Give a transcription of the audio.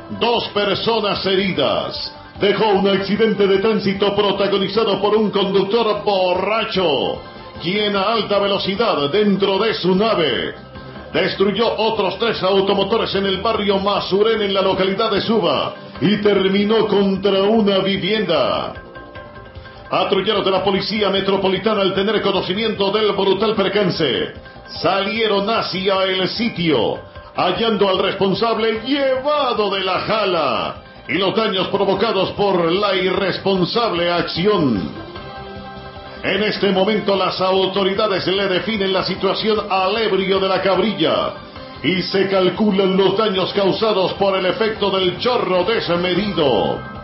2 personas heridas. Dejó un accidente de tránsito protagonizado por un conductor borracho, quien a alta velocidad dentro de su nave destruyó otros 3 automotores en el barrio Masurén en la localidad de Suba y terminó contra una vivienda. Patrulleros de la Policía Metropolitana, al tener conocimiento del brutal percance, salieron hacia el sitio, hallando al responsable llevado de la jala y los daños provocados por la irresponsable acción. En este momento las autoridades le definen la situación al ebrio de la cabrilla y se calculan los daños causados por el efecto del chorro desmedido.